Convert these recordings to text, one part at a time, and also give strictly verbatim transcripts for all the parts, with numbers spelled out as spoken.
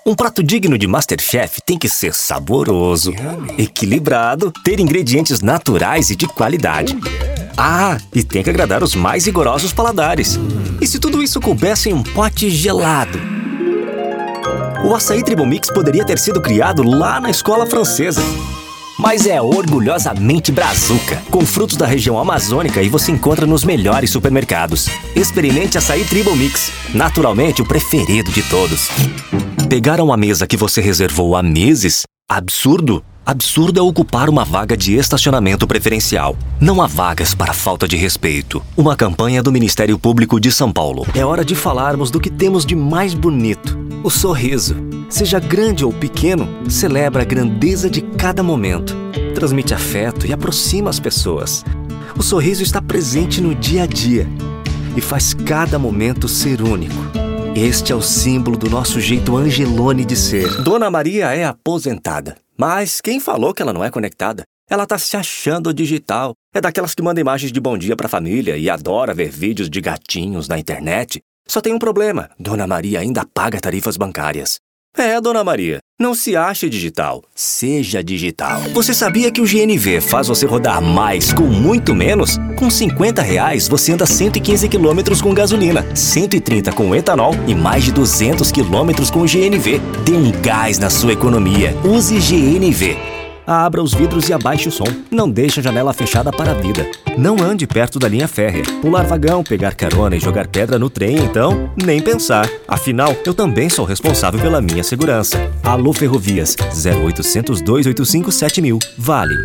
Um prato digno de MasterChef tem que ser saboroso, equilibrado, ter ingredientes naturais e de qualidade. Ah, e tem que agradar os mais rigorosos paladares. E se tudo isso coubesse em um pote gelado? O açaí Triple Mix poderia ter sido criado lá na escola francesa. Mas é orgulhosamente brazuca, com frutos da região amazônica e você encontra nos melhores supermercados. Experimente açaí Triple Mix, naturalmente o preferido de todos. Pegaram a mesa que você reservou há meses? Absurdo! Absurdo é ocupar uma vaga de estacionamento preferencial. Não há vagas para falta de respeito. Uma campanha do Ministério Público de São Paulo. É hora de falarmos do que temos de mais bonito. O sorriso. Seja grande ou pequeno, celebra a grandeza de cada momento. Transmite afeto e aproxima as pessoas. O sorriso está presente no dia a dia e faz cada momento ser único. Este é o símbolo do nosso jeito Angelone de ser. Dona Maria é aposentada. Mas quem falou que ela não é conectada? Ela tá se achando digital. É daquelas que manda imagens de bom dia pra família e adora ver vídeos de gatinhos na internet. Só tem um problema. Dona Maria ainda paga tarifas bancárias. É, Dona Maria, não se ache digital. Seja digital. Você sabia que o G N V faz você rodar mais com muito menos? Com cinquenta reais, você anda cento e quinze quilômetros com gasolina, cento e trinta com etanol e mais de duzentos quilômetros com G N V. Dê um gás na sua economia. Use G N V. Abra os vidros e abaixe o som. Não deixe a janela fechada para a vida. Não ande perto da linha férrea. Pular vagão, pegar carona e jogar pedra no trem, então, nem pensar. Afinal, eu também sou responsável pela minha segurança. Alô Ferrovias, zero oitocentos, dois oito cinco, sete mil. Vale.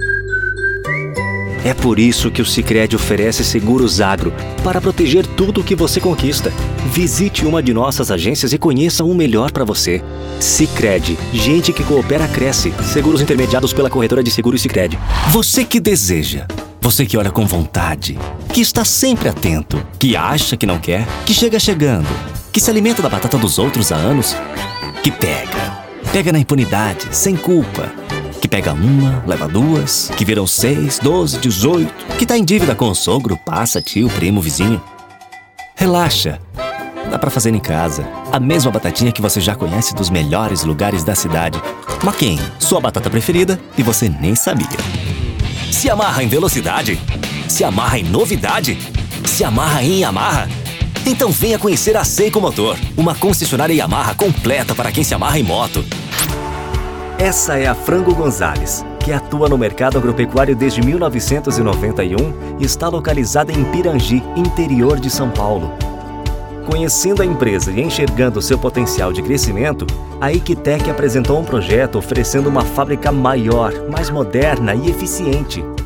É por isso que o Sicredi oferece Seguros Agro, para proteger tudo o que você conquista. Visite uma de nossas agências e conheça o melhor para você. Sicredi, gente que coopera cresce. Seguros intermediados pela corretora de seguros Sicredi. Você que deseja, você que olha com vontade, que está sempre atento, que acha que não quer, que chega chegando, que se alimenta da batata dos outros há anos, que pega, pega na impunidade, sem culpa. Que pega uma, leva duas, que viram seis, doze, dezoito, que tá em dívida com o sogro, passa, tio, primo, vizinho. Relaxa, dá pra fazer em casa. A mesma batatinha que você já conhece dos melhores lugares da cidade. Maquin, sua batata preferida e você nem sabia. Se amarra em velocidade? Se amarra em novidade? Se amarra em Yamaha? Então venha conhecer a Seiko Motor, uma concessionária Yamaha completa para quem se amarra em moto. Essa é a Frango Gonzales, que atua no mercado agropecuário desde mil novecentos e noventa e um e está localizada em Pirangi, interior de São Paulo. Conhecendo a empresa e enxergando seu potencial de crescimento, a Equitec apresentou um projeto oferecendo uma fábrica maior, mais moderna e eficiente.